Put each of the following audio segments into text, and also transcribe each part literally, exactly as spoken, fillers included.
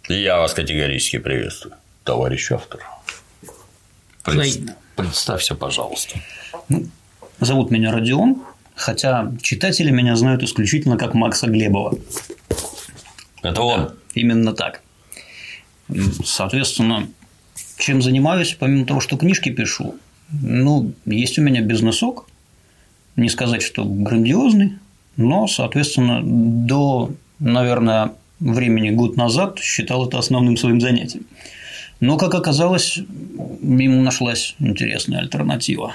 Я вас категорически приветствую, товарищ автор. Пред... Представься, пожалуйста. Ну, зовут меня Родион, хотя читатели меня знают исключительно как Макса Глебова. Это он? Да, именно так. Соответственно, чем занимаюсь, помимо того, что книжки пишу, ну, есть у меня бизнесок, не сказать, что грандиозный, но, соответственно, до, наверное, времени год назад считал это основным своим занятием. Но, как оказалось, ему нашлась интересная альтернатива.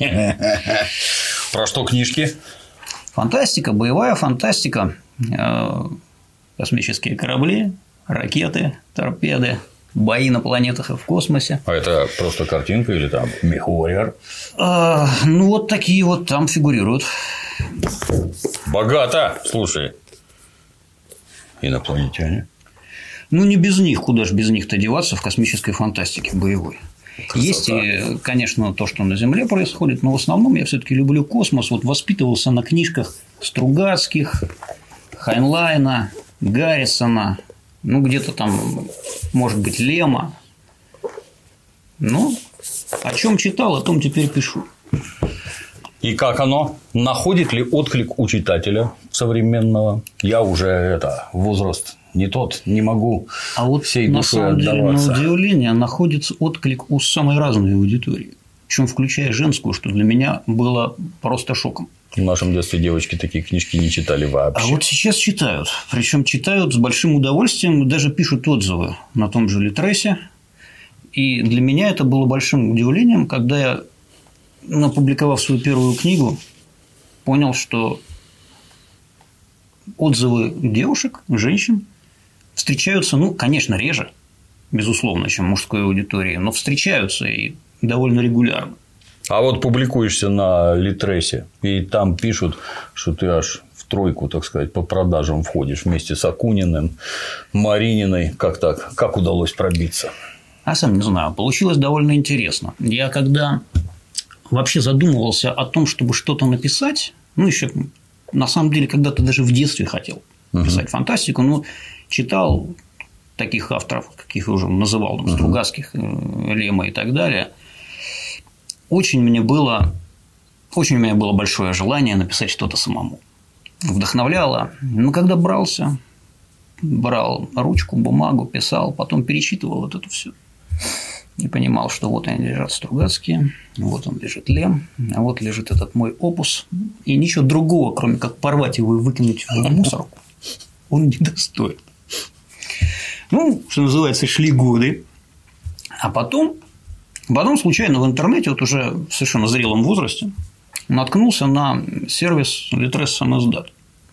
Про что книжки? Фантастика, боевая фантастика, космические корабли, ракеты, торпеды, бои на планетах и в космосе. А это просто картинка или там мехварриор? А, ну, вот такие вот там фигурируют. Богато, слушай. Инопланетяне. Ну, не без них, куда же без них-то деваться в космической фантастике боевой. Красота. Есть и, конечно, то, что на Земле происходит, но в основном я все-таки люблю космос. Вот воспитывался на книжках Стругацких, Хайнлайна, Гаррисона, ну, где-то там, может быть, Лема. Ну, о чем читал, о том теперь пишу. И как оно? Находит ли отклик у читателя современного? Я уже это возраст не тот, не могу а вот всей на душой самом отдаваться. деле, на удивление, находится отклик у самой разной аудитории, причем включая женскую, что для меня было просто шоком. В нашем детстве девочки такие книжки не читали вообще. А вот сейчас читают, причем читают с большим удовольствием, даже пишут отзывы на том же Литресе. И для меня это было большим удивлением, когда я, опубликовав свою первую книгу, понял, что отзывы девушек, женщин встречаются, ну, конечно, реже, безусловно, чем мужской аудитории, но встречаются и довольно регулярно. А вот публикуешься на Литресе, и там пишут, что ты аж в тройку, так сказать, по продажам входишь вместе с Акуниным, Марининой. Как так? Как удалось пробиться? А сам не знаю. Получилось довольно интересно. Я когда вообще задумывался о том, чтобы что-то написать, ну, еще на самом деле когда-то даже в детстве хотел писать uh-huh. фантастику, но читал таких авторов, каких я уже называл, там, uh-huh. Стругацких, Лема и так далее. Очень мне было, очень у меня было большое желание написать что-то самому. Вдохновляло. Но когда брался, брал ручку, бумагу, писал, потом перечитывал вот это все. И понимал, что вот они лежат Стругацкие, вот он лежит Лем, а вот лежит этот мой опус. И ничего другого, кроме как порвать его и выкинуть в мусорку, он не достоин. Ну, что называется, шли годы. А потом... Потом случайно в интернете, вот уже в совершенно зрелом возрасте, наткнулся на сервис Litres Самиздат.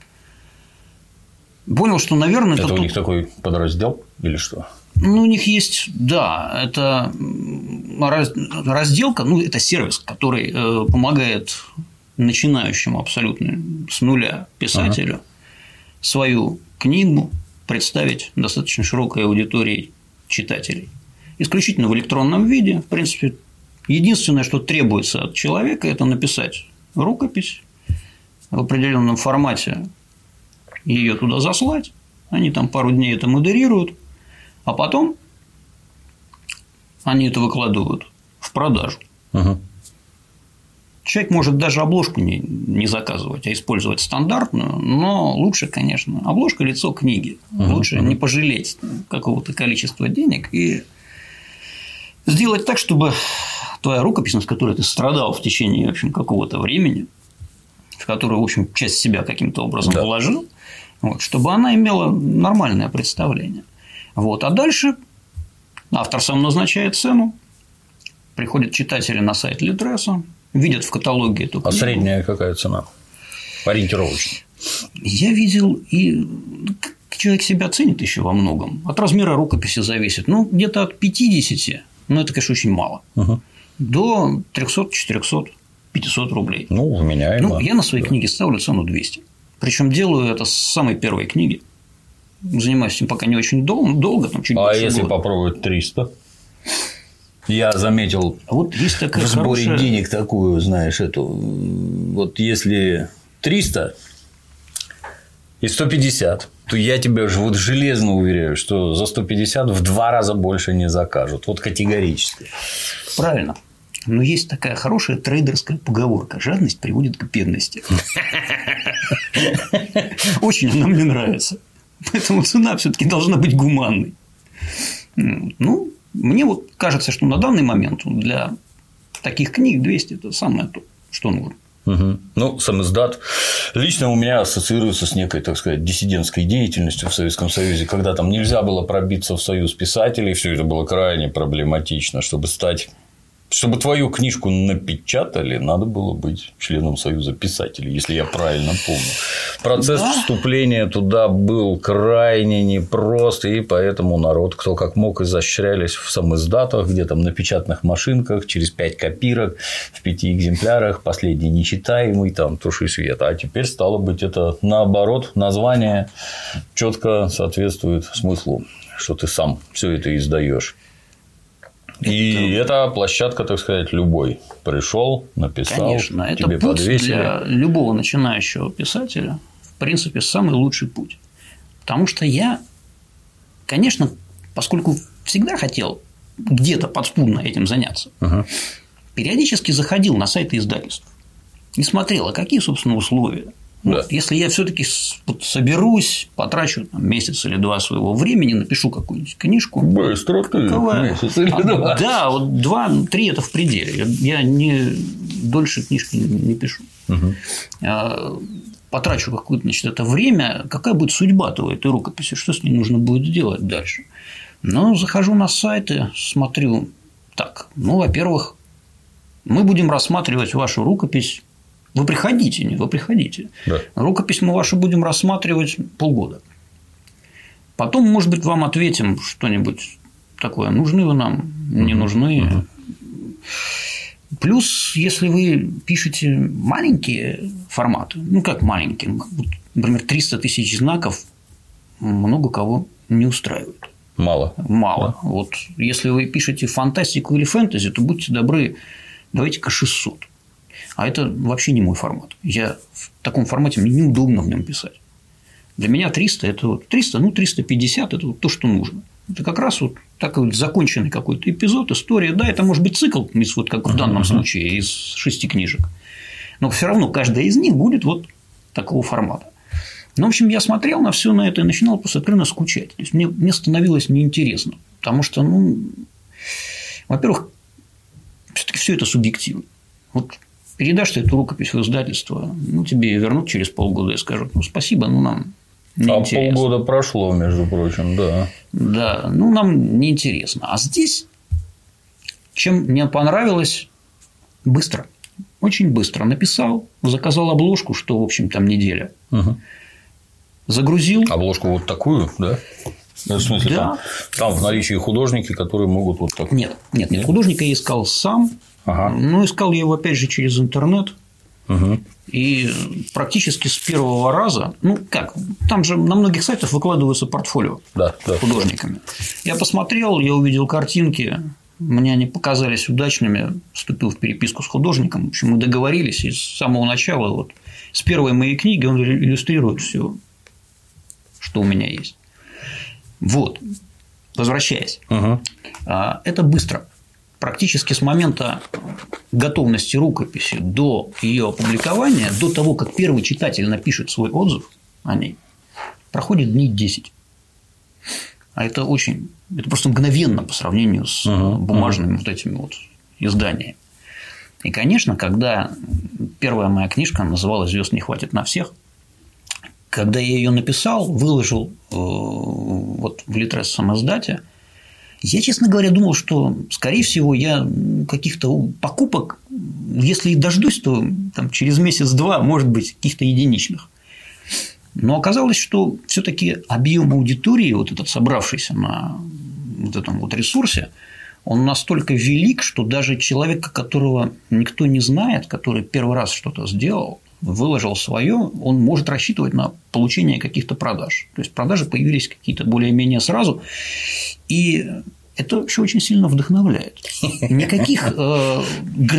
Понял, что, наверное… Это, это у тот... них такой подраздел или что? Ну, у них есть, да, это разделка, ну, это сервис, который помогает начинающему абсолютно с нуля писателю ага. свою книгу представить достаточно широкой аудитории читателей. Исключительно в электронном виде. В принципе, единственное, что требуется от человека, это написать рукопись в определенном формате, ее туда заслать. Они там пару дней это модерируют, а потом они это выкладывают в продажу. Угу. Человек может даже обложку не, не заказывать, а использовать стандартную, но лучше, конечно, обложка – лицо книги. Угу. Лучше угу. не пожалеть какого-то количества денег и сделать так, чтобы твоя рукопись, над которой ты страдал в течение, в общем, какого-то времени, в которую, в общем, часть себя каким-то образом да. вложил, вот, чтобы она имела нормальное представление. Вот. А дальше автор сам назначает цену, приходят читатели на сайт Литреса, видят в каталоге эту книгу. А средняя какая цена? Ориентировочно. Я видел, и человек себя ценит еще во многом. От размера рукописи зависит. Ну, где-то от пятидесяти, но это, конечно, очень мало, угу. до трехсот, четырехсот, пятисот рублей. Ну, вменяемо. Ну, я на своей да. книге ставлю цену двести. Причем делаю это с самой первой книги. Занимаюсь этим пока не очень долго, долго там чуть а если года. Попробовать триста? Я заметил а вот есть такая в сборе хорошая... денег такую, знаешь, эту. Вот если триста и сто пятьдесят, то я тебя же вот железно уверяю, что за сто пятьдесят в два раза больше не закажут. Вот категорически. Правильно. Но есть такая хорошая трейдерская поговорка: жадность приводит к бедности. Очень она мне нравится. Поэтому цена все-таки должна быть гуманной. Ну, мне вот кажется, что на данный момент для таких книг двести – это самое то, что нужно. Угу. Ну, самиздат лично у меня ассоциируется с некой, так сказать, диссидентской деятельностью в Советском Союзе, когда там нельзя было пробиться в союз писателей, все это было крайне проблематично, чтобы стать. Чтобы твою книжку напечатали, надо было быть членом Союза писателей, если я правильно помню. Процесс да. вступления туда был крайне непрост, и поэтому народ, кто как мог, изощрялись в самиздатах, где там на печатных машинках, через пять копирок, в пяти экземплярах, последний нечитаемый, там туши свет. А теперь, стало быть, это наоборот, название четко соответствует смыслу, что ты сам все это издаешь. И это... это площадка, так сказать, любой. Пришел, написал, конечно, это тебе путь подвесили. Для любого начинающего писателя, в принципе, самый лучший путь. Потому что я, конечно, поскольку всегда хотел где-то подспудно этим заняться, угу. периодически заходил на сайты издательств и смотрел, а какие, собственно, условия. Да. Вот, если я все-таки соберусь, потрачу там, месяц или два своего времени, напишу какую-нибудь книжку. Быстро ты месяц или а, два. Да, вот два-три это в пределе. Я не дольше книжки не пишу. Угу. Потрачу какое-то, значит, это время, какая будет судьба-то у этой рукописи, что с ней нужно будет делать дальше. Ну, захожу на сайты, смотрю, так, ну, во-первых, мы будем рассматривать вашу рукопись. Вы приходите, не вы приходите. Да. Рукопись мы вашу будем рассматривать полгода. Потом, может быть, вам ответим что-нибудь такое. Нужны вы нам, не нужны. Угу. Плюс, если вы пишете маленькие форматы, ну как маленькие, например, триста тысяч знаков, много кого не устраивает. Мало. Мало. Да. Вот если вы пишете фантастику или фэнтези, то будьте добры, давайте-ка шестьсот. А это вообще не мой формат. Я в таком формате, мне неудобно в нем писать. Для меня триста – это вот триста, ну, триста пятьдесят – это вот то, что нужно. Это как раз вот такой вот законченный какой-то эпизод, история. Да, это может быть цикл, вот как в данном случае, из шести книжек. Но все равно каждая из них будет вот такого формата. Ну, в общем, я смотрел на все на это и начинал просто откровенно скучать. То есть мне, мне становилось неинтересно. Потому что, ну, во-первых, все-таки все это субъективно. Вот передашь ты эту рукопись в издательство, ну, тебе ее вернут через полгода и скажут: ну, спасибо, ну, нам неинтересно. А полгода прошло, между прочим, да. Да, ну, нам неинтересно. А здесь, чем мне понравилось, быстро, очень быстро написал, заказал обложку, что, в общем, там неделя. Угу. Загрузил. Обложку вот такую, да? В смысле, да. там, там в наличии художники, которые могут вот так. Нет, нет, нет, художника я искал сам. Ага. Ну, искал я его, опять же, через интернет. Угу. И практически с первого раза, ну как, там же на многих сайтах выкладываются портфолио да, да, художниками. Да. Я посмотрел, я увидел картинки, мне они показались удачными, вступил в переписку с художником. В общем, мы договорились, и с самого начала, вот, с первой моей книги он иллюстрирует все, что у меня есть. Вот, возвращаясь, угу. Это быстро. Практически с момента готовности рукописи до ее опубликования, до того, как первый читатель напишет свой отзыв о ней, проходит дней десять. А это очень, это просто мгновенно по сравнению с uh-huh, бумажными uh-huh. вот этими вот изданиями. И, конечно, когда первая моя книжка называлась «Звезд не хватит на всех», когда я ее написал, выложил вот в Литрес самоиздате, я, честно говоря, думал, что, скорее всего, я каких-то покупок, если и дождусь, то там, через месяц-два, может быть, каких-то единичных. Но оказалось, что все-таки объем аудитории, вот этот собравшийся на вот этом вот ресурсе, он настолько велик, что даже человека, которого никто не знает, который первый раз что-то сделал, выложил свое, он может рассчитывать на получение каких-то продаж. То есть продажи появились какие-то более-менее сразу, и это вообще очень сильно вдохновляет. Никаких э,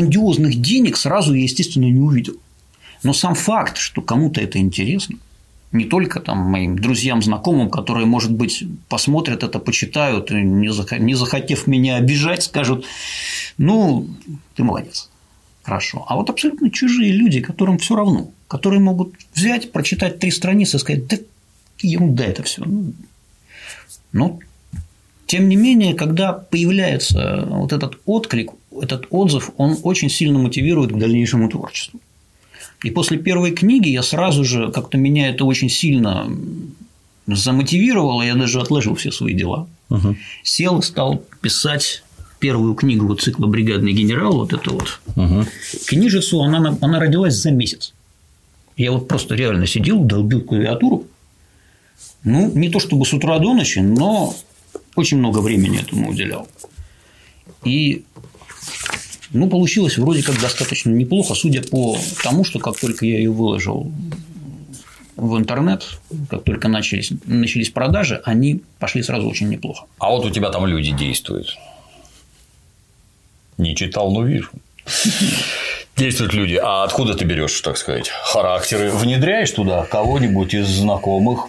грандиозных денег сразу я, естественно, не увидел. Но сам факт, что кому-то это интересно, не только там моим друзьям, знакомым, которые, может быть, посмотрят это, почитают, и не захотев меня обижать, скажут: ну, ты молодец, хорошо. А вот абсолютно чужие люди, которым все равно, которые могут взять, прочитать три страницы и сказать: да ерунда это все. Но, тем не менее, когда появляется вот этот отклик, этот отзыв, он очень сильно мотивирует к дальнейшему творчеству. И после первой книги я сразу же, как-то меня это очень сильно замотивировало, я даже отложил все свои дела, угу. сел и стал писать первую книгу вот цикла «Бригадный генерал», вот эту вот угу. книжицу, она, она родилась за месяц. Я вот просто реально сидел, долбил клавиатуру, ну, не то чтобы с утра до ночи, но очень много времени этому уделял. И ну, получилось вроде как достаточно неплохо, судя по тому, что как только я ее выложил в интернет, как только начались, начались продажи, они пошли сразу очень неплохо. А вот у тебя там люди действуют. Не читал, но вижу. Действуют люди. А откуда ты берешь, так сказать, характеры? Внедряешь туда кого-нибудь из знакомых?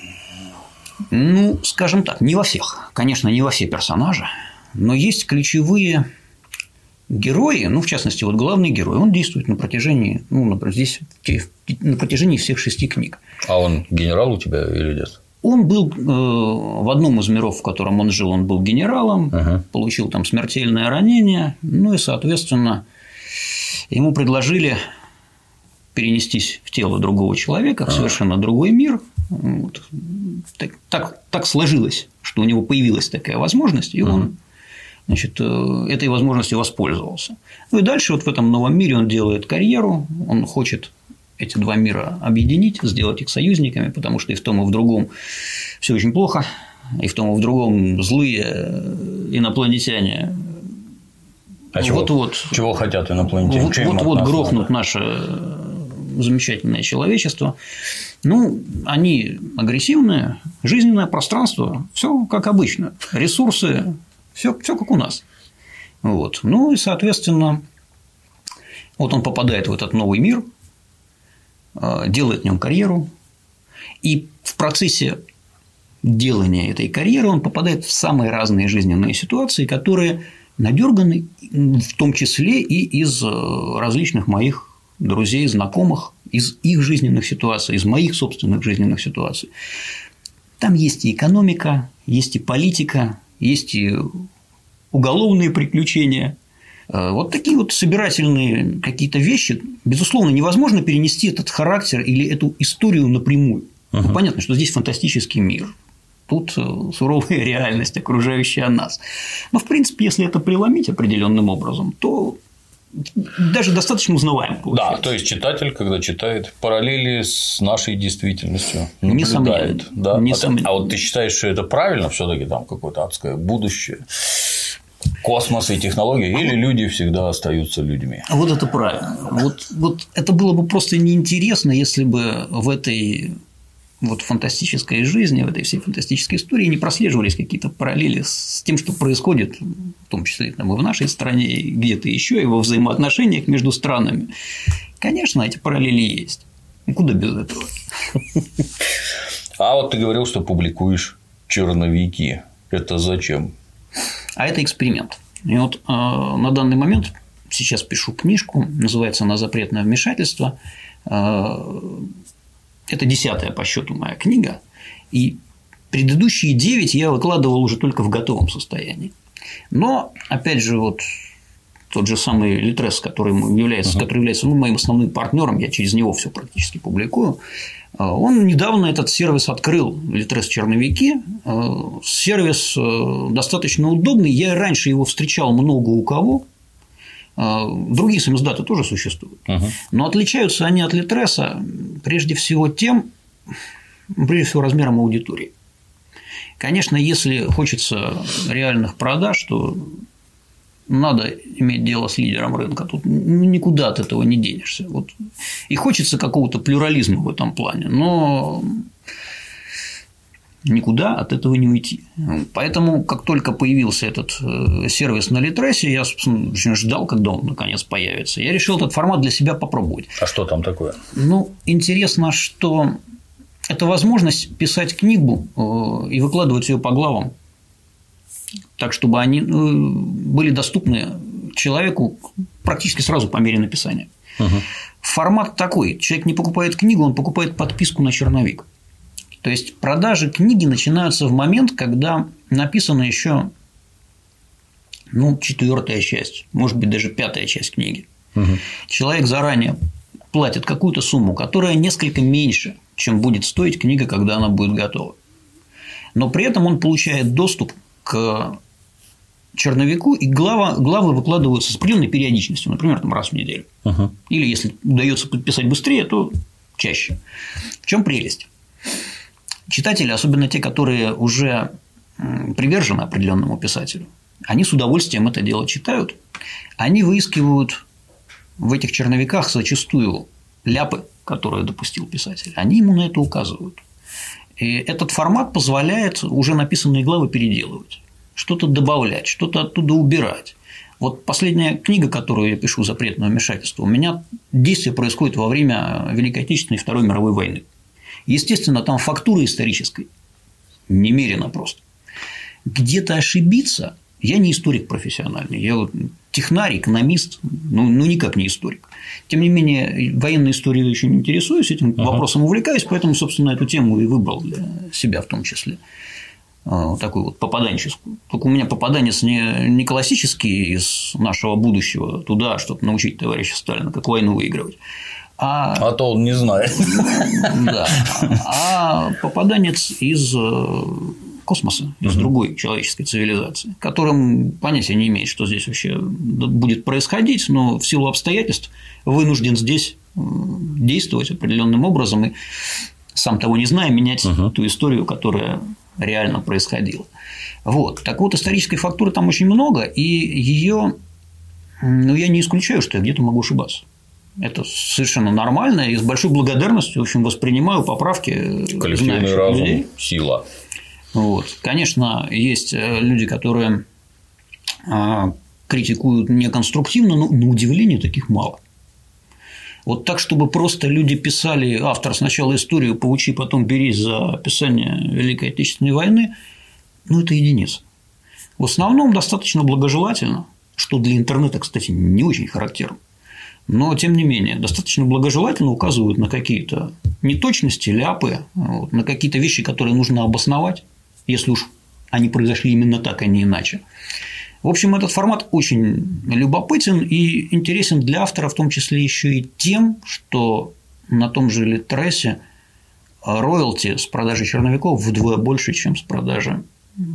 Ну, скажем так, не во всех. Конечно, не во все персонажи, но есть ключевые герои, ну, в частности, вот главный герой, он действует на протяжении, ну, например, здесь на протяжении всех шести книг. А он генерал у тебя или нет? Он был э, в одном из миров, в котором он жил, он был генералом, uh-huh. получил там смертельное ранение, ну и, соответственно, ему предложили перенестись в тело другого человека, в совершенно другой мир. Вот. Так, так, так сложилось, что у него появилась такая возможность, и uh-huh. он, значит, этой возможностью воспользовался. Ну и дальше вот в этом новом мире он делает карьеру, он хочет эти два мира объединить, сделать их союзниками, потому что и в том, и в другом все очень плохо, и в том, и в другом злые инопланетяне. А чего, вот, вот, чего хотят инопланетяне? Вот, вот, вот грохнут наше замечательное человечество. Ну, они агрессивные, жизненное пространство, все как обычно, ресурсы, все, все как у нас. Вот. Ну и, соответственно, вот он попадает в этот новый мир, делает в нем карьеру, и в процессе делания этой карьеры он попадает в самые разные жизненные ситуации, которые надерганы, в том числе и из различных моих друзей, знакомых, из их жизненных ситуаций, из моих собственных жизненных ситуаций. Там есть и экономика, есть и политика, есть и уголовные приключения. Вот такие вот собирательные какие-то вещи, безусловно, невозможно перенести этот характер или эту историю напрямую. Uh-huh. Ну, понятно, что здесь фантастический мир, тут суровая реальность, окружающая нас. Но, в принципе, если это преломить определенным образом, то даже достаточно узнаваем. Да, то есть читатель, когда читает параллели с нашей действительностью, наблюдает. Да? А, а вот ты считаешь, что это правильно, все-таки там какое-то адское будущее? Космос и технологии, или люди всегда остаются людьми? Вот это правильно. Вот, вот это было бы просто неинтересно, если бы в этой вот фантастической жизни, в этой всей фантастической истории не прослеживались какие-то параллели с тем, что происходит, в том числе там, и в нашей стране, и где-то еще, и во взаимоотношениях между странами. Конечно, эти параллели есть. Ну, куда без этого? А вот ты говорил, что публикуешь черновики. Это зачем? А это эксперимент. И вот э, на данный момент сейчас пишу книжку, называется она «Запретное вмешательство». Э, это десятая по счету моя книга, и предыдущие девять я выкладывал уже только в готовом состоянии. Но, опять же, вот тот же самый Литрес, который является, uh-huh. который является ну, моим основным партнером, я через него все практически публикую. Он недавно этот сервис открыл, Литрес черновики. Сервис достаточно удобный. Я раньше его встречал много у кого. Другие самиздаты тоже существуют. Uh-huh. Но отличаются они от Литреса прежде всего тем, прежде всего, размером аудитории. Конечно, если хочется реальных продаж, то надо иметь дело с лидером рынка. Тут никуда от этого не денешься. Вот. И хочется какого-то плюрализма в этом плане, но никуда от этого не уйти. Поэтому, как только появился этот сервис на Литресе, я, собственно, очень ждал, когда он наконец появится. Я решил этот формат для себя попробовать. А что там такое? Ну, интересно, что это возможность писать книгу и выкладывать ее по главам, так, чтобы они были доступны человеку практически сразу по мере написания. Угу. Формат такой. Человек не покупает книгу, он покупает подписку на черновик. То есть продажи книги начинаются в момент, когда написана еще ну, четвертая часть, может быть, даже пятая часть книги. Угу. Человек заранее платит какую-то сумму, которая несколько меньше, чем будет стоить книга, когда она будет готова. Но при этом он получает доступ к черновику, и глава, главы выкладываются с определенной периодичностью, например, там, раз в неделю. Uh-huh. Или если удается подписать быстрее, то чаще. В чем прелесть? Читатели, особенно те, которые уже привержены определенному писателю, они с удовольствием это дело читают, они выискивают в этих черновиках зачастую ляпы, которые допустил писатель, они ему на это указывают. И этот формат позволяет уже написанные главы переделывать, что-то добавлять, что-то оттуда убирать. Вот последняя книга, которую я пишу, «Запретное вмешательство», у меня действие происходит во время Великой Отечественной и Второй мировой войны. Естественно, там фактура исторической немерено просто. Где-то ошибиться, я не историк профессиональный, я вот технарь, экономист, ну, ну никак не историк. Тем не менее, военной историей очень интересуюсь, этим uh-huh. вопросом увлекаюсь, поэтому, собственно, эту тему и выбрал для себя в том числе. Такую вот попаданческую. Только у меня попаданец не, не классический из нашего будущего туда, чтобы научить товарища Сталина, как войну выигрывать. А, а то он не знает. Да. А попаданец из космоса, из uh-huh. другой человеческой цивилизации, которым понятия не имеет, что здесь вообще будет происходить, но в силу обстоятельств вынужден здесь действовать определенным образом и, сам того не зная, менять uh-huh. ту историю, которая реально происходило. Вот. Так вот, исторической фактуры там очень много, и ее, ну, я не исключаю, что я где-то могу ошибаться. Это совершенно нормально, и с большой благодарностью, в общем, воспринимаю поправки коллективный разум, людей. Сила. Вот. Конечно, есть люди, которые критикуют неконструктивно, но на удивление таких мало. Вот так, чтобы просто люди писали: автор сначала историю поучи, потом берись за описание Великой Отечественной войны, ну, это единицы. В основном достаточно благожелательно, что для интернета, кстати, не очень характерно, но, тем не менее, достаточно благожелательно указывают на какие-то неточности, ляпы, вот, на какие-то вещи, которые нужно обосновать, если уж они произошли именно так, а не иначе. В общем, этот формат очень любопытен и интересен для автора, в том числе еще и тем, что на том же Литресе роялти с продажи черновиков вдвое больше, чем с продажи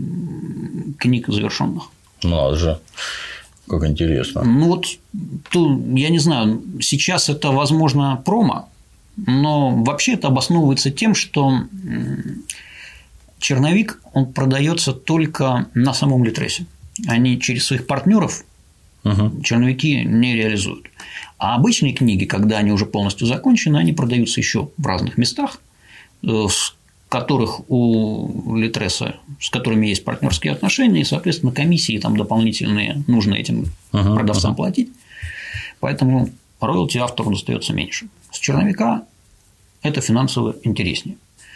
книг завершенных. Надо же, как интересно. Ну вот, тут, я не знаю, сейчас это, возможно, промо, но вообще это обосновывается тем, что черновик он продается только на самом Литресе. Они через своих партнеров uh-huh. черновики не реализуют. А обычные книги, когда они уже полностью закончены, они продаются еще в разных местах, с которых у Литреса, с которыми есть партнерские отношения, и, соответственно, комиссии там дополнительные нужно этим uh-huh. продавцам uh-huh. платить. Поэтому роялти автору достается меньше. С черновика это финансово интереснее.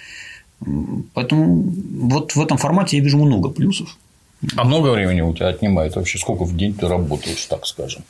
Поэтому вот в этом формате я вижу много плюсов. А много времени у тебя отнимает вообще? Сколько в день ты работаешь, так скажем?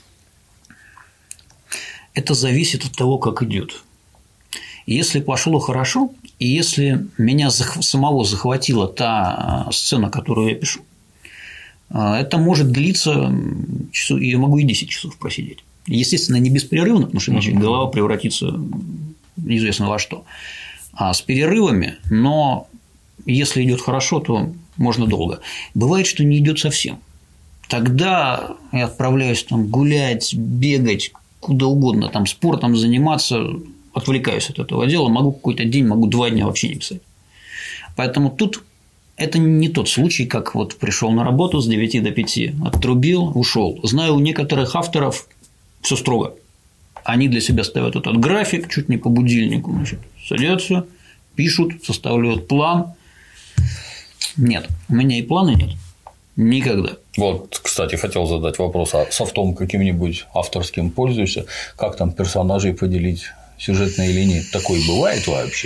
Это зависит от того, как идет. Если пошло хорошо, и если меня самого захватила та сцена, которую я пишу, это может длиться, я могу и десять часов просидеть. Естественно, не беспрерывно, потому что иначе голова превратится неизвестно во что, а с перерывами, но если идет хорошо, то можно долго. Бывает, что не идет совсем. Тогда я отправляюсь там гулять, бегать, куда угодно, там спортом заниматься, отвлекаюсь от этого дела, могу какой-то день, могу два дня вообще не писать. Поэтому тут это не тот случай, как вот пришел на работу с девяти до пяти, оттрубил, ушел. Знаю, у некоторых авторов все строго. Они для себя ставят этот график чуть не по будильнику, значит, садятся, пишут, составляют план. Нет, у меня и плана нет. Никогда. Вот, кстати, хотел задать вопрос: а софтом каким-нибудь авторским пользуешься? Как там персонажей поделить, сюжетные линии? Такое бывает вообще?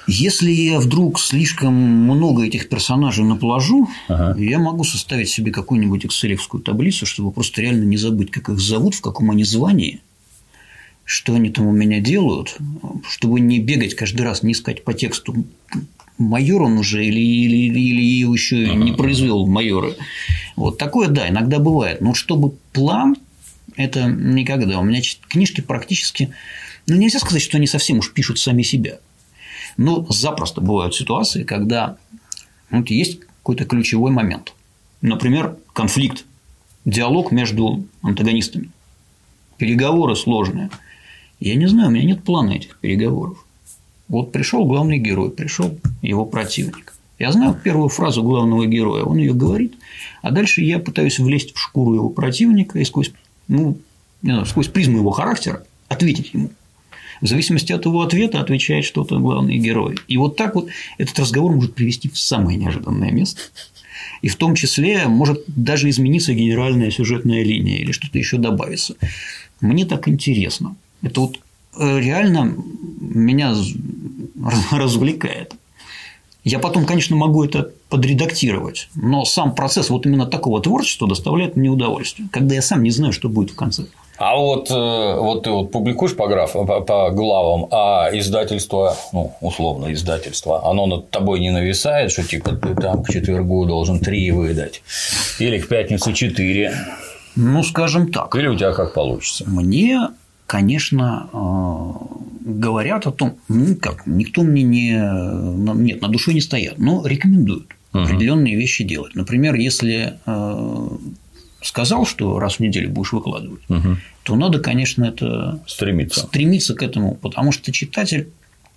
Если я вдруг слишком много этих персонажей наплажу, ага. я могу составить себе какую-нибудь экселевскую таблицу, чтобы просто реально не забыть, как их зовут, в каком они звании, что они там у меня делают, чтобы не бегать каждый раз, не искать по тексту, майор он уже или, или, или еще ага. не произвел майора. Вот такое, да, иногда бывает. Но чтобы план, это никогда. У меня книжки практически, ну, нельзя сказать, что они совсем уж пишут сами себя. Но запросто бывают ситуации, когда вот есть какой-то ключевой момент. Например, конфликт, диалог между антагонистами, переговоры сложные. Я не знаю, у меня нет плана этих переговоров. Вот пришел главный герой, пришел его противник. Я знаю первую фразу главного героя, он ее говорит, а дальше я пытаюсь влезть в шкуру его противника и сквозь, ну, не знаю, сквозь призму его характера ответить ему. В зависимости от его ответа отвечает что-то главный герой. И вот так вот этот разговор может привести в самое неожиданное место. И в том числе может даже измениться генеральная сюжетная линия или что-то еще добавится. Мне так интересно. Это вот реально меня развлекает. Я потом, конечно, могу это подредактировать, но сам процесс вот именно такого творчества доставляет мне удовольствие, когда я сам не знаю, что будет в конце. А вот, вот ты вот публикуешь по, граф, по, по главам, а издательство, ну, условно, издательство, оно над тобой не нависает, что типа ты там к четвергу должен три выдать, или к пятнице четыре? Ну, скажем так. Или у тебя как получится? Мне, конечно, говорят о том, ну, как, никто мне не… Нет, на душе не стоят, но рекомендуют угу. определенные вещи делать. Например, если… сказал, что раз в неделю будешь выкладывать, угу. то надо, конечно, это стремиться. стремиться к этому, потому что читатель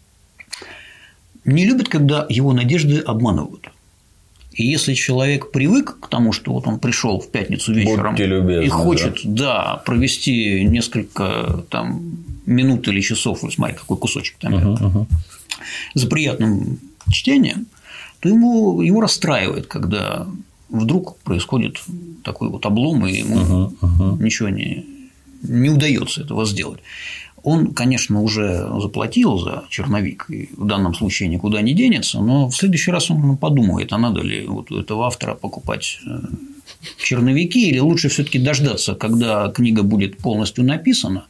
не любит, когда его надежды обманывают. И если человек привык к тому, что вот он пришел в пятницу вечером любезны, и хочет да. Да, провести несколько там, минут или часов, смотри, какой кусочек там угу, угу. за приятным чтением, то ему, его расстраивает, когда вдруг происходит такой вот облом, и ему uh-huh, uh-huh. ничего не, не удается этого сделать. Он, конечно, уже заплатил за черновик, и в данном случае никуда не денется, но в следующий раз он подумает, а надо ли вот у этого автора покупать черновики, или лучше все-таки дождаться, когда книга будет полностью написана,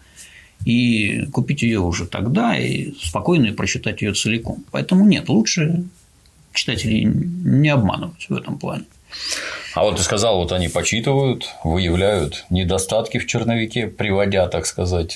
и купить ее уже тогда, и спокойно прочитать ее целиком. Поэтому нет, лучше читателей не обманывать в этом плане. А вот ты сказал, вот они почитывают, выявляют недостатки в черновике, приводя, так сказать,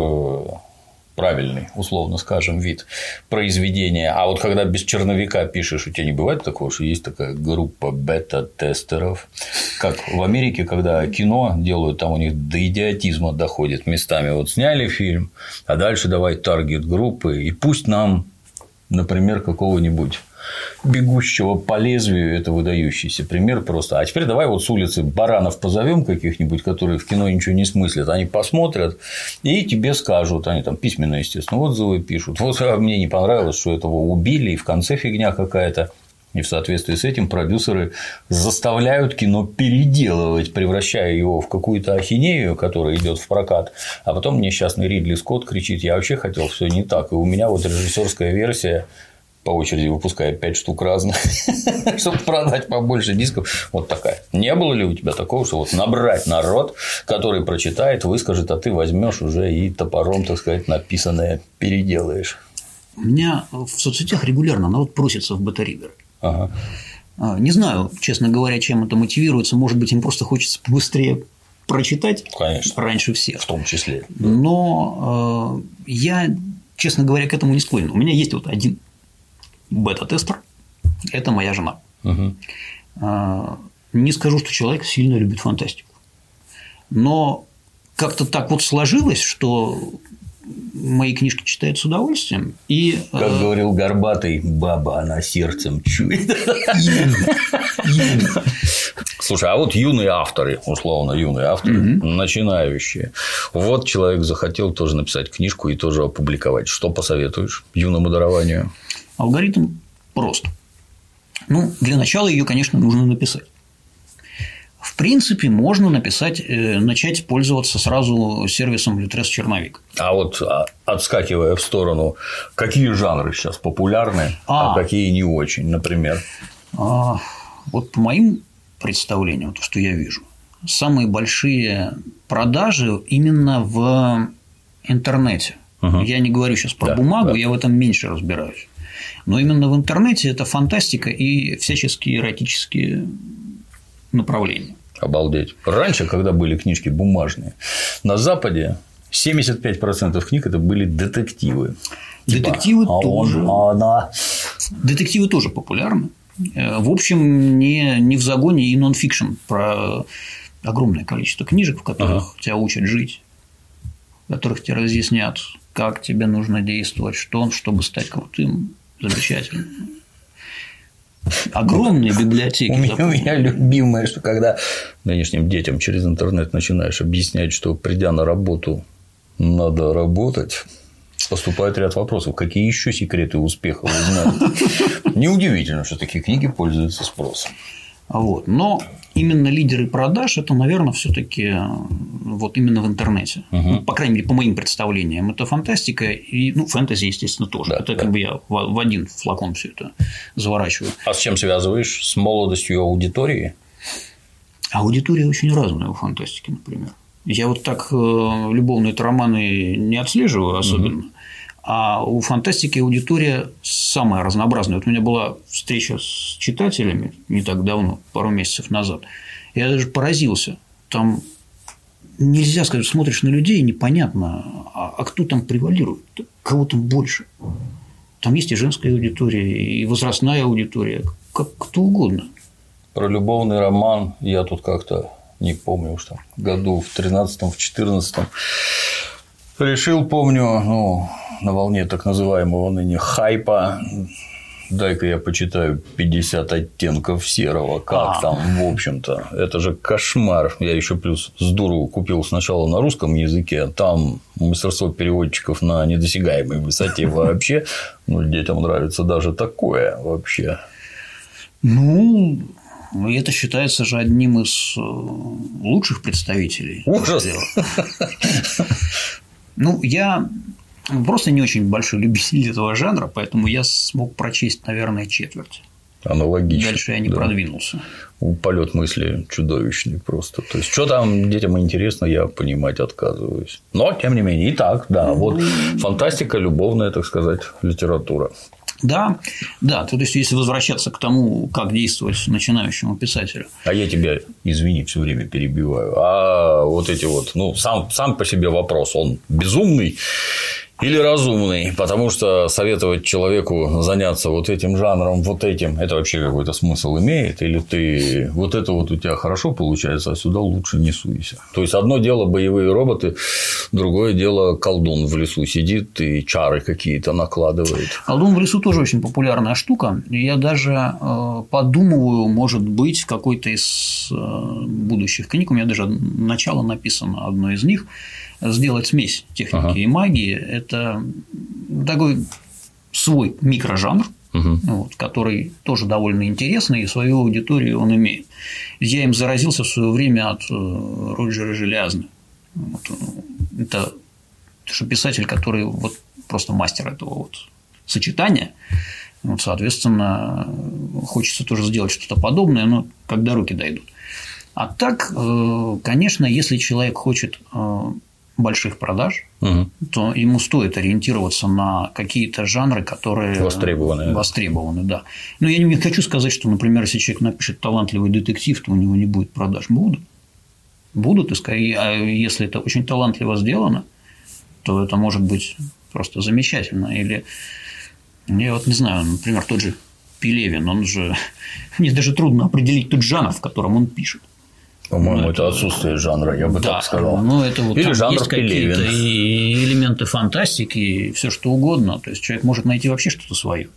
в правильный, условно скажем, вид произведения. А вот когда без черновика пишешь, у тебя не бывает такого, что есть такая группа бета-тестеров, как в Америке, когда кино делают, там у них до идиотизма доходит местами. Вот сняли фильм, а дальше давай таргет группы, и пусть нам, например, какого-нибудь бегущего по лезвию, это выдающийся пример просто. А теперь давай вот с улицы баранов позовем каких-нибудь, которые в кино ничего не смыслят, они посмотрят и тебе скажут, они там письменно, естественно, отзывы пишут. Вот мне не понравилось, что этого убили, и в конце фигня какая-то. И в соответствии с этим продюсеры заставляют кино переделывать, превращая его в какую-то ахинею, которая идет в прокат, а потом несчастный Ридли Скотт кричит: я вообще хотел все не так, и у меня вот режиссерская версия, по очереди выпуская пять штук разных, чтобы продать побольше дисков. Вот такая. Не было ли у тебя такого, что вот набрать народ, который прочитает, выскажет, а ты возьмешь уже и топором, так сказать, написанное переделаешь? У меня в соцсетях регулярно народ просится в бета-ридеры. Ага. Не знаю, честно говоря, чем это мотивируется. Может быть, им просто хочется побыстрее прочитать. Конечно. Раньше всех. В том числе. Но э, я, честно говоря, к этому не склонен. У меня есть вот один бета-тестер – это моя жена. Угу. Не скажу, что человек сильно любит фантастику, но как-то так вот сложилось, что мои книжки читает с удовольствием. И, как э... говорил Горбатый, баба, она сердцем чует. Слушай, а вот юные авторы, условно юные авторы, начинающие, вот человек захотел тоже написать книжку и тоже опубликовать. Что посоветуешь юному дарованию? Алгоритм прост. Ну, для начала ее, конечно, нужно написать. В принципе, можно написать, начать пользоваться сразу сервисом Litres черновик. А вот отскакивая в сторону, какие жанры сейчас популярны, а, а какие не очень, например? А, вот по моим представлениям, то, что я вижу, самые большие продажи именно в интернете. Угу. Я не говорю сейчас про да, бумагу, да. Я в этом меньше разбираюсь. Но именно в интернете это фантастика и всяческие эротические направления. Обалдеть. Раньше, когда были книжки бумажные, на Западе семьдесят пять процентов книг это были детективы. Детективы типа, тоже. А она... Детективы тоже популярны. В общем, не, не в загоне и нон-фикшн про огромное количество книжек, в которых ага. тебя учат жить, в которых тебе разъяснят, как тебе нужно действовать, что, чтобы стать крутым, замечательным. Огромные библиотеки. У меня, у меня любимое, что когда нынешним детям через интернет начинаешь объяснять, что придя на работу, надо работать, поступает ряд вопросов. Какие еще секреты успеха вы знаете? Неудивительно, что такие книги пользуются спросом. Вот. Но именно лидеры продаж это, наверное, все-таки вот именно в интернете. Угу. Ну, по крайней мере, по моим представлениям, это фантастика и ну, фэнтези, естественно, тоже. Да, это да. Как бы я в один флакон все это заворачиваю. А с чем связываешь? С молодостью аудитории? Аудитория очень разная у фантастики, например. Я вот так любовные романы не отслеживаю особенно. Угу. А у фантастики аудитория самая разнообразная. Вот у меня была встреча с читателями не так давно, пару месяцев назад. Я даже поразился. Там нельзя сказать, смотришь на людей, непонятно, а, а кто там превалирует, кого там больше. Там есть и женская аудитория, и возрастная аудитория, как кто угодно. Про любовный роман я тут как-то не помню уж там году в тринадцатом, в четырнадцатом решил, помню, ну, на волне так называемого ныне хайпа, дай-ка я почитаю пятьдесят оттенков серого, как а. там, в общем-то, это же кошмар. Я еще плюс с дуру купил сначала на русском языке, там мастерство переводчиков на недосягаемой высоте вообще, ну, детям нравится даже такое вообще. Ну, это считается же одним из лучших представителей. Ужас! Ну, я просто не очень большой любитель этого жанра, поэтому я смог прочесть, наверное, четверть. Аналогично. Дальше я не да. продвинулся. Полет мысли чудовищный просто. То есть, что там детям интересно, я понимать отказываюсь. Но, тем не менее, и так, да. Вот фантастика, любовная, так сказать, литература. Да, да, то есть, если возвращаться к тому, как действовать начинающему писателю. А я тебя, извини, все время перебиваю. А вот эти вот, ну, сам, сам по себе вопрос, он безумный или разумный, потому что советовать человеку заняться вот этим жанром, вот этим, это вообще какой-то смысл имеет, или ты вот это вот у тебя хорошо получается, а сюда лучше не суйся. То есть, одно дело боевые роботы, другое дело колдун в лесу сидит и чары какие-то накладывает. Колдун в лесу тоже очень популярная штука. Я даже подумываю, может быть, в какой-то из будущих книг, у меня даже начало написано, одно из них, сделать смесь техники ага. и магии. Это такой свой микрожанр, угу. вот, который тоже довольно интересный, и свою аудиторию он имеет. Я им заразился в свое время от Роджера Желязны. Вот. Это что писатель, который вот просто мастер этого вот сочетания. Вот, соответственно, хочется тоже сделать что-то подобное, но когда руки дойдут. А так, конечно, если человек хочет больших продаж, угу. то ему стоит ориентироваться на какие-то жанры, которые востребованы. востребованы, да. Но я не хочу сказать, что, например, если человек напишет талантливый детектив, то у него не будет продаж. Будут. Будут, и скорее, а если это очень талантливо сделано, то это может быть просто замечательно. Или я вот не знаю, например, тот же Пелевин, он же мне даже трудно определить тот жанр, в котором он пишет. По-моему, ну, это, это отсутствие жанра, я бы да, так сказал. Ну, это вот или жанр есть Пелевин. Какие-то и элементы фантастики, и все что угодно. То есть, человек может найти вообще что-то свое.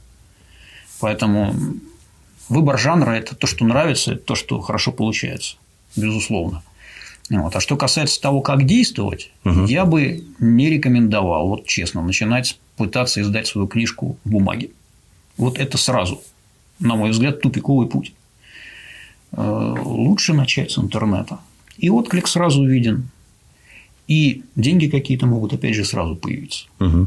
Поэтому выбор жанра – это то, что нравится, это то, что хорошо получается, безусловно. Вот. А что касается того, как действовать, угу. я бы не рекомендовал, вот честно, начинать пытаться издать свою книжку в бумаге. Вот это сразу, на мой взгляд, тупиковый путь. лучше начать с интернета. И отклик сразу виден. И деньги какие-то могут, опять же, сразу появиться. Угу.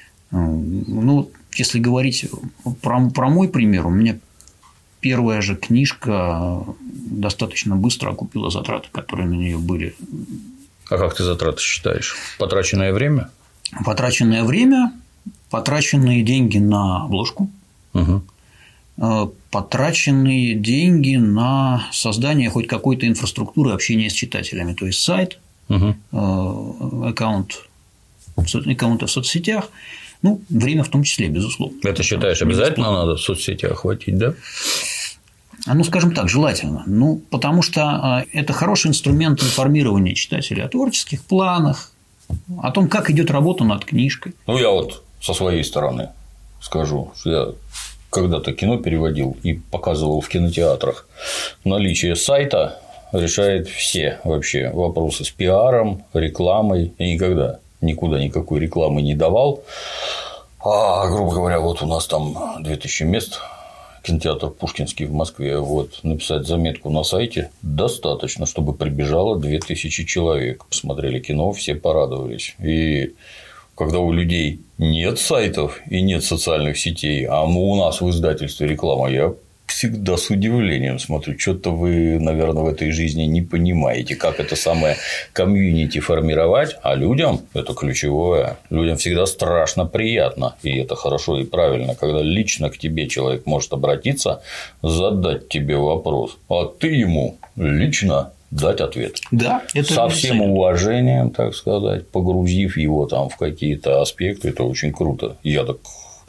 Ну, если говорить про, про мой пример, у меня первая же книжка достаточно быстро окупила затраты, которые на нее были. А как ты затраты считаешь? Потраченное время? Потраченное время, потраченные деньги на обложку, угу. потраченные деньги на создание хоть какой-то инфраструктуры общения с читателями, то есть сайт, угу. аккаунт, аккаунты в соцсетях, ну, время в том числе, безусловно. Это считаешь, обязательно надо в соцсетях хватить, да? Ну, скажем так, желательно. Ну, потому что это хороший инструмент информирования читателей о творческих планах, о том, как идет работа над книжкой. Ну, я вот со своей стороны скажу, что я когда-то кино переводил и показывал в кинотеатрах. Наличие сайта решает все вообще вопросы с пиаром, рекламой. Я никогда никуда никакой рекламы не давал. А, грубо говоря, вот у нас там две тысячи мест, кинотеатр Пушкинский в Москве, вот, написать заметку на сайте достаточно, чтобы прибежало две тысячи человек, посмотрели кино, все порадовались. И когда у людей нет сайтов и нет социальных сетей, а ну, у нас в издательстве реклама, я всегда с удивлением смотрю, что-то вы, наверное, в этой жизни не понимаете, как это самое комьюнити формировать, а людям это ключевое. Людям всегда страшно приятно, и это хорошо и правильно, когда лично к тебе человек может обратиться, задать тебе вопрос, а ты ему лично дать ответ. Да, это со всем уважением, так сказать, погрузив его там в какие-то аспекты, это очень круто. Я так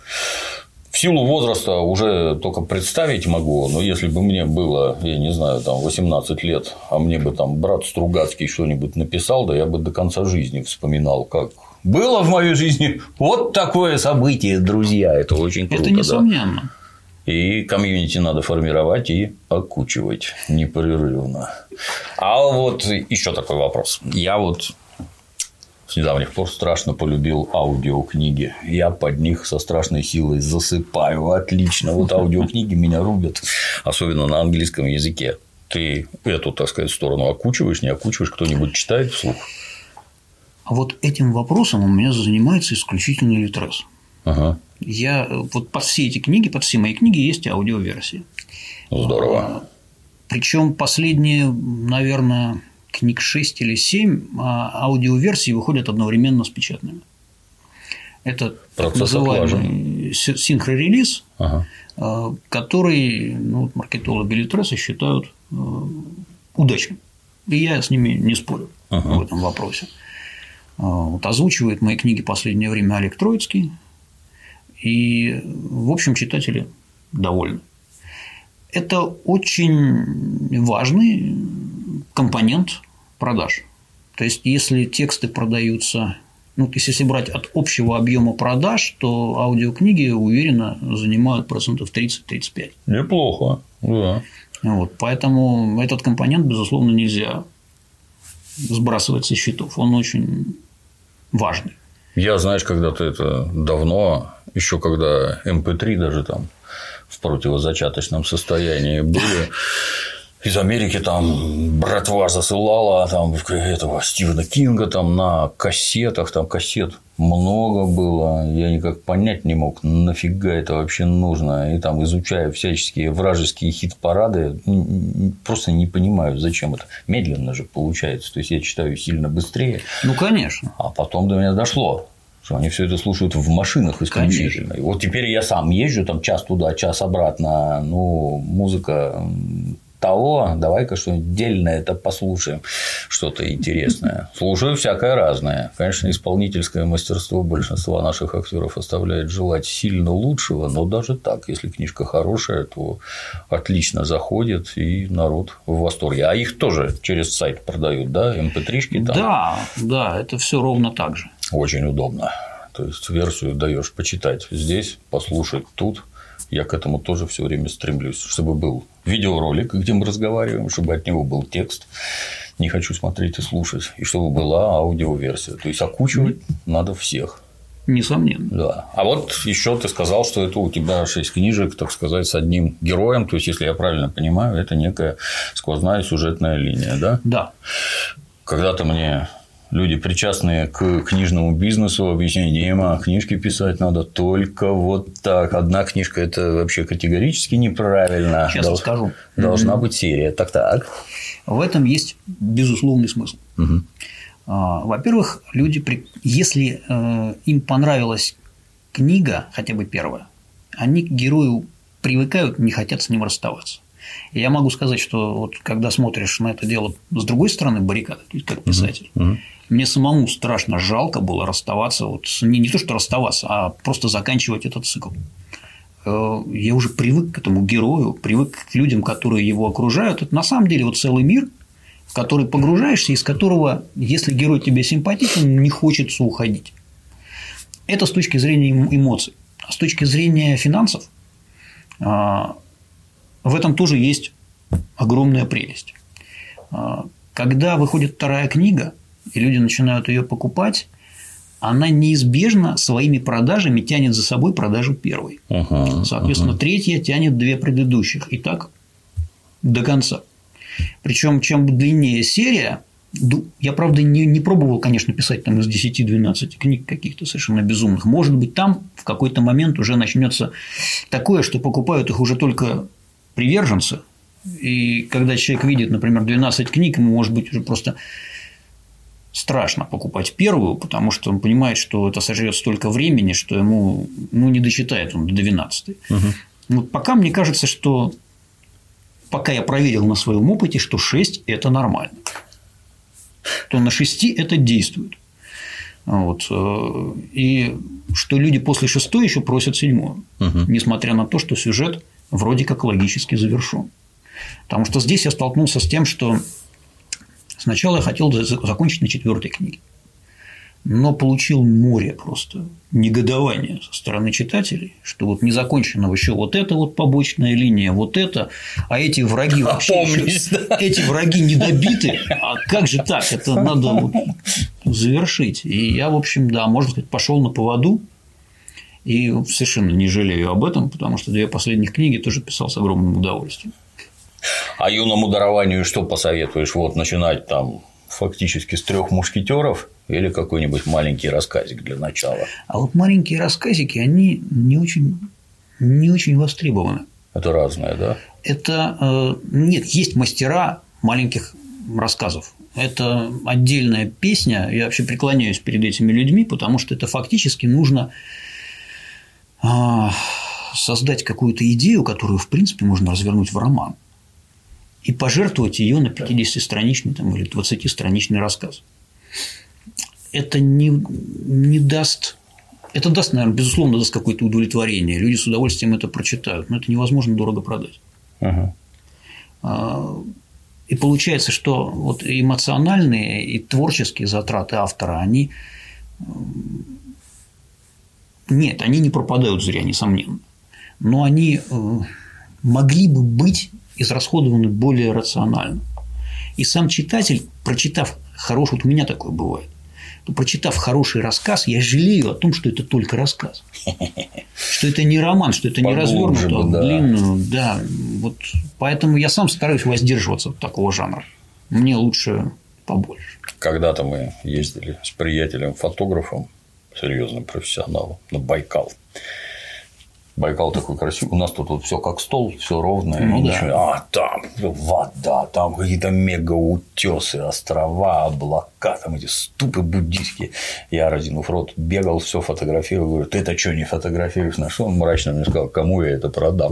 в силу возраста уже только представить могу, но если бы мне было, я не знаю, там восемнадцать лет, а мне бы там брат Стругацкий что-нибудь написал, да я бы до конца жизни вспоминал, как было в моей жизни вот такое событие, друзья, это очень круто. Это несомненно. Да. И комьюнити надо формировать и окучивать непрерывно. А вот еще такой вопрос. Я вот с недавних пор страшно полюбил аудиокниги. Я под них со страшной силой засыпаю. Отлично. Вот аудиокниги меня рубят, особенно на английском языке. Ты эту, так сказать, сторону окучиваешь, не окучиваешь, кто-нибудь читает вслух? А вот этим вопросом у меня занимается исключительно Литрес. Ага. Я вот под все эти книги, под все мои книги есть аудиоверсии. Здорово. Причем последние, наверное, книг шесть или семь аудиоверсий выходят одновременно с печатными. Это так называемый синхрорелиз, ага. который ну, маркетологи Литреса считают удачным. И я с ними не спорю ага. в этом вопросе. Вот, озвучивает мои книги в последнее время Олег Троицкий. И, в общем, читатели довольны. Это очень важный компонент продаж. То есть, если тексты продаются, ну, если брать от общего объема продаж, то аудиокниги уверенно занимают процентов тридцать-тридцать пять. Неплохо, да. Вот, поэтому этот компонент, безусловно, нельзя сбрасывать со счетов. Он очень важный. Я, знаешь, когда-то это давно, еще когда эм пэ три даже там в противозачаточном состоянии были, из Америки там братва засылала там этого Стивена Кинга там на кассетах, там кассет много было, я никак понять не мог, нафига это вообще нужно, и там изучая всяческие вражеские хит-парады, просто не понимаю, зачем это, медленно же получается, то есть я читаю сильно быстрее, ну конечно, а потом до меня дошло, что они все это слушают в машинах исключительно. И вот теперь я сам езжу там час туда, час обратно, ну музыка того, давай-ка что-нибудь дельное это послушаем, что-то интересное. Слушаю всякое разное. Конечно, исполнительское мастерство большинства наших актеров оставляет желать сильно лучшего, но даже так, если книжка хорошая, то отлично заходит, и народ в восторге. А их тоже через сайт продают, да, эм пэ три-шки там? Да, да, это все ровно так же. Очень удобно. То есть версию даешь почитать здесь, послушать тут. Я к этому тоже все время стремлюсь, чтобы был видеоролик, где мы разговариваем, чтобы от него был текст. Не хочу смотреть и слушать, и чтобы была аудиоверсия. То есть окучивать надо всех. Несомненно. Да. А вот еще ты сказал, что это у тебя шесть книжек, так сказать, с одним героем. То есть, если я правильно понимаю, это некая сквозная сюжетная линия, да? Да. Когда-то мне люди, причастные к книжному бизнесу, объясняют: Дима, книжки писать надо только вот так. Одна книжка – это вообще категорически неправильно. Сейчас Дол... расскажу. Должна mm-hmm. быть серия. Так-так. В этом есть безусловный смысл. Mm-hmm. Во-первых, люди, если им понравилась книга, хотя бы первая, они к герою привыкают, не хотят с ним расставаться. И я могу сказать, что вот когда смотришь на это дело с другой стороны баррикады, то есть как писатель, uh-huh. Uh-huh. мне самому страшно жалко было расставаться, вот, не, не то что расставаться, а просто заканчивать этот цикл. Я уже привык к этому герою, привык к людям, которые его окружают. Это на самом деле вот целый мир, в который погружаешься, из которого, если герой тебе симпатичен, не хочется уходить. Это с точки зрения эмоций. А с точки зрения финансов в этом тоже есть огромная прелесть. Когда выходит вторая книга, и люди начинают ее покупать, она неизбежно своими продажами тянет за собой продажу первой. Uh-huh, Соответственно, uh-huh. третья тянет две предыдущих. И так до конца. Причем, чем длиннее серия, я, правда, не, не пробовал, конечно, писать там из десяти-двенадцати книг каких-то совершенно безумных. Может быть, там в какой-то момент уже начнется такое, что покупают их уже только приверженцы. И когда человек видит, например, двенадцать книг, ему может быть уже просто страшно покупать первую, потому что он понимает, что это сожрет столько времени, что ему ну, не дочитает он до двенадцатой. Угу. Вот пока мне кажется, что пока я проверил на своем опыте, что шесть – это нормально, то на шести это действует. Вот. И что люди после шестой еще просят седьмую, угу. несмотря на то, что сюжет вроде как логически завершен. Потому что здесь я столкнулся с тем, что сначала я хотел закончить на четвертой книге, но получил море просто негодования со стороны читателей, что вот незаконченного еще вот эта вот побочная линия, вот это, а эти враги вообще Помнись, еще, да. эти враги не добиты, а как же так, это надо вот завершить. И я, в общем, да, можно сказать, пошел на поводу и совершенно не жалею об этом, потому что две последних книги тоже писал с огромным удовольствием. А юному дарованию что посоветуешь? Вот начинать там фактически с трех мушкетеров или какой-нибудь маленький рассказик для начала? А вот маленькие рассказики, они не очень, не очень востребованы. Это разное, да? Это нет, есть мастера маленьких рассказов. Это отдельная песня. Я вообще преклоняюсь перед этими людьми, потому что это фактически нужно создать какую-то идею, которую, в принципе, можно развернуть в роман. И пожертвовать ее на пятидесятистраничный там, или двадцатистраничный рассказ. Это не, не даст. Это даст, наверное, безусловно, даст какое-то удовлетворение. Люди с удовольствием это прочитают, но это невозможно дорого продать. Uh-huh. И получается, что вот эмоциональные и творческие затраты автора, они нет, они не пропадают зря, несомненно. Но они могли бы быть израсходованы более рационально. И сам читатель, прочитав хороший, вот у меня такое бывает, то, прочитав хороший рассказ, я жалею о том, что это только рассказ, что это не роман, что это не развернуто в длинную, да, вот поэтому я сам стараюсь воздерживаться от такого жанра. Мне лучше побольше. Когда-то мы ездили с приятелем-фотографом, серьезным профессионалом, на Байкал. Байкал такой красивый. У нас тут вот все как стол, все ровное. Ну, да. А там вода, там какие-то мегаутесы, острова, облака, там эти ступы буддийские. Я, разинув рот, бегал, все фотографировал. Говорю, ты это что, не фотографируешь? На что он мрачно мне сказал, кому я это продам?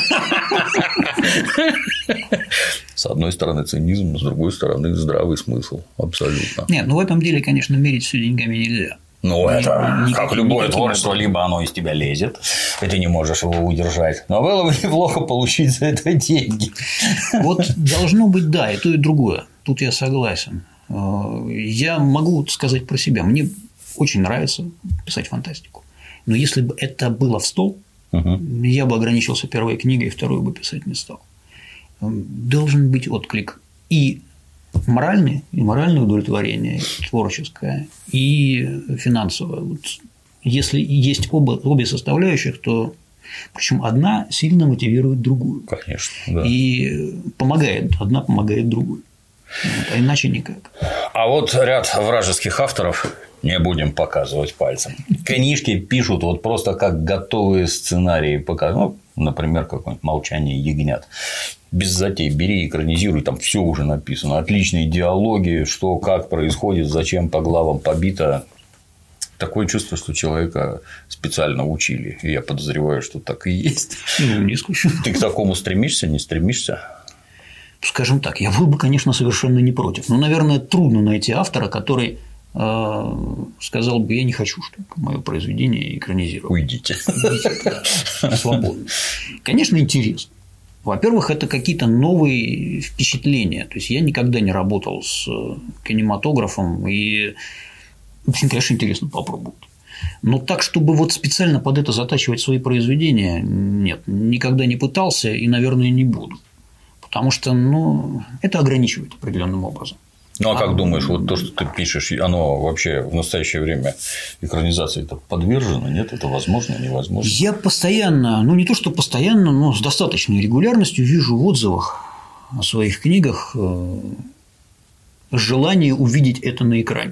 С одной стороны цинизм, с другой стороны здравый смысл. Абсолютно. Нет, ну в этом деле, конечно, мерить все деньгами нельзя. Ну, это не, как любое творчество, либо оно из тебя лезет, и ты не можешь его удержать. Но было бы неплохо получить за это деньги. Вот должно быть, да, и то, и другое. Тут я согласен. Я могу сказать про себя. Мне очень нравится писать фантастику. Но если бы это было в стол, угу. я бы ограничился первой книгой, и вторую бы писать не стал. Должен быть отклик и моральное, и моральное удовлетворение, и творческое, и финансовое. Вот если есть оба, обе составляющих, то причем одна сильно мотивирует другую. Конечно, да. И помогает, одна помогает другой. Вот, а иначе никак. А вот ряд вражеских авторов, не будем показывать пальцем, книжки пишут вот просто как готовые сценарии. Ну, например, какое-нибудь «Молчание ягнят». Без затей бери, экранизируй, там все уже написано. Отличные диалоги, что, как происходит, зачем по главам побито. Такое чувство, что человека специально учили. И я подозреваю, что так и есть. Ну, не исключено. Ты к такому стремишься, не стремишься? Скажем так, я был бы, конечно, совершенно не против. Но, наверное, трудно найти автора, который э, сказал бы: я не хочу, чтобы мое произведение экранизировали. Уйдите. Уйдите, да, свободно. Конечно, интересно. Во-первых, это какие-то новые впечатления. То есть я никогда не работал с кинематографом, и, в общем, конечно, интересно попробовать. Но так, чтобы вот специально под это затачивать свои произведения, нет, никогда не пытался и, наверное, не буду. Потому что, ну, это ограничивает определенным образом. Ну, а как а, думаешь, вот то, что ты пишешь, оно вообще в настоящее время экранизации-то подвержено? Нет, это возможно, невозможно? Я постоянно, ну, не то, что постоянно, но с достаточной регулярностью вижу в отзывах о своих книгах желание увидеть это на экране.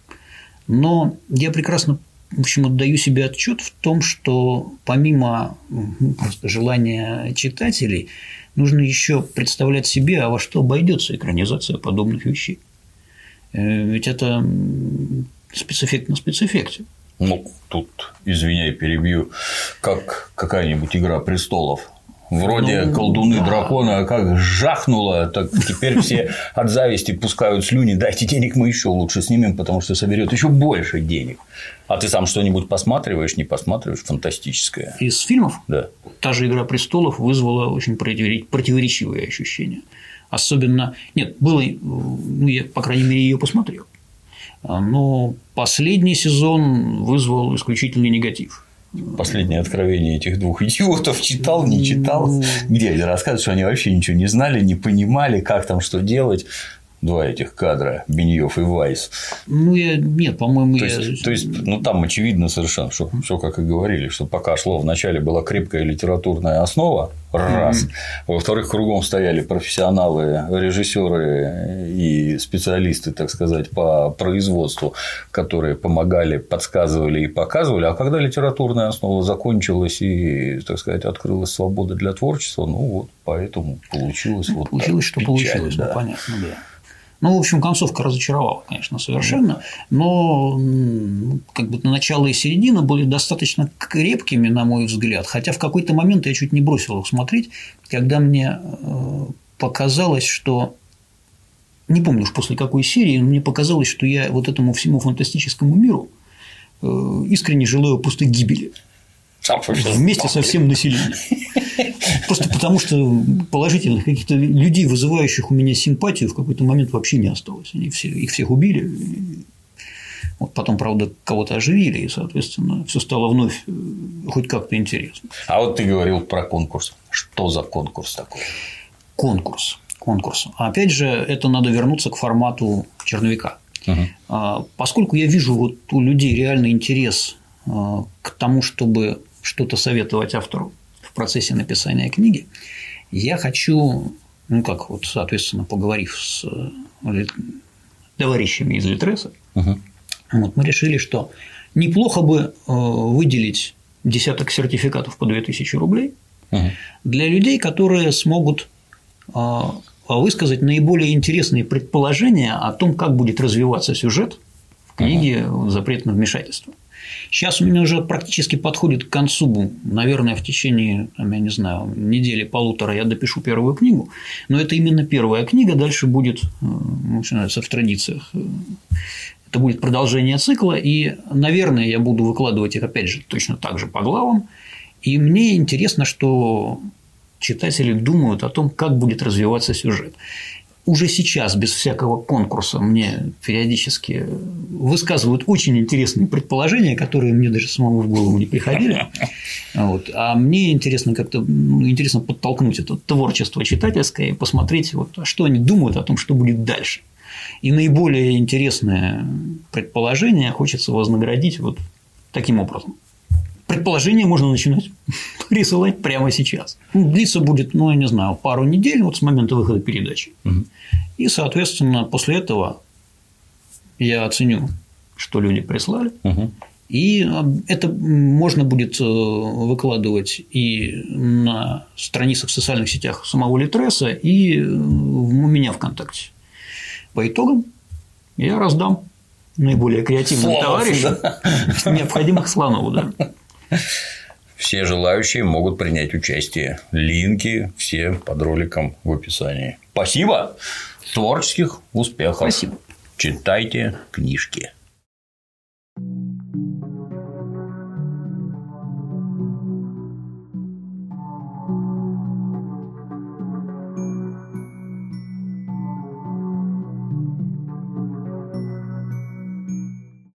Но я прекрасно, в общем, отдаю себе отчет в том, что помимо просто желания читателей, нужно еще представлять себе, а во что обойдется экранизация подобных вещей. Ведь это спецэффект на спецэффекте. Ну, тут, извиняй, перебью, как какая-нибудь «Игра престолов». Вроде ну, колдуны да. дракона, а как жахнуло, так теперь все от зависти пускают слюни. Дайте денег, мы еще лучше снимем, потому что соберет еще больше денег. А ты сам что-нибудь посматриваешь, не посматриваешь? Фантастическое. Из фильмов? Да. Та же «Игра престолов» вызвала очень противоречивые ощущения. Особенно. Нет, было. Ну, я, по крайней мере, ее посмотрел. Но последний сезон вызвал исключительный негатив. Последнее откровение этих двух идиотов читал, не читал. Где они рассказывают, что они вообще ничего не знали, не понимали, как там что делать. Два этих кадра, Беньёв и Вайс. Ну, я нет, по-моему, то я. Есть, то есть, ну там очевидно совершенно, что все как и говорили, что пока шло вначале была крепкая литературная основа, раз. Mm-hmm. Во-вторых, кругом стояли профессионалы, режиссеры и специалисты, так сказать, по производству, которые помогали, подсказывали и показывали. А когда литературная основа закончилась и, так сказать, открылась свобода для творчества, ну вот поэтому получилось ну, вот получилось, так, что печаль, получилось, да. Ну, понятно, да. Ну, в общем, концовка разочаровала, конечно, совершенно, но как бы начало и середина были достаточно крепкими, на мой взгляд, хотя в какой-то момент я чуть не бросил их смотреть, когда мне показалось, что… Не помню уж после какой серии, но мне показалось, что я вот этому всему фантастическому миру искренне желаю просто гибели. Вместе со всем населением. Просто потому, что положительных каких-то людей, вызывающих у меня симпатию, в какой-то момент вообще не осталось. Они все, их всех убили. Вот потом, правда, кого-то оживили, и, соответственно, все стало вновь хоть как-то интересно. А вот ты говорил про конкурс. Что за конкурс такой? Конкурс. Конкурс. Опять же, это надо вернуться к формату черновика. Угу. Поскольку я вижу вот у людей реальный интерес к тому, чтобы что-то советовать автору в процессе написания книги, я хочу, ну как вот, соответственно, поговорив с товарищами из Литреса, uh-huh. вот, мы решили, что неплохо бы выделить десяток сертификатов по две тысячи рублей uh-huh. для людей, которые смогут высказать наиболее интересные предположения о том, как будет развиваться сюжет в книге uh-huh. «Запрет на вмешательство». Сейчас у меня уже практически подходит к концу, наверное, в течение, я не знаю, недели-полутора я допишу первую книгу, но это именно первая книга, дальше будет, начинается в традициях, это будет продолжение цикла, и, наверное, я буду выкладывать их, опять же, точно так же по главам, и мне интересно, что читатели думают о том, как будет развиваться сюжет. Уже сейчас, без всякого конкурса, мне периодически высказывают очень интересные предположения, которые мне даже самому в голову не приходили. Вот. А мне интересно как-то ну, интересно подтолкнуть это творчество читательское и посмотреть, вот, что они думают о том, что будет дальше. И наиболее интересное предположение хочется вознаградить вот таким образом. Предположение можно начинать присылать прямо сейчас. Ну, длиться будет, ну, я не знаю, пару недель вот с момента выхода передачи. Угу. И, соответственно, после этого я оценю, что люди прислали. Угу. И это можно будет выкладывать и на страницах в социальных сетях самого Литреса, и у меня ВКонтакте. По итогам я раздам наиболее креативным слонов, товарищам, да? Необходимых слонов, да. Все желающие могут принять участие. Линки все под роликом в описании. Спасибо. Творческих успехов. Спасибо. Читайте книжки.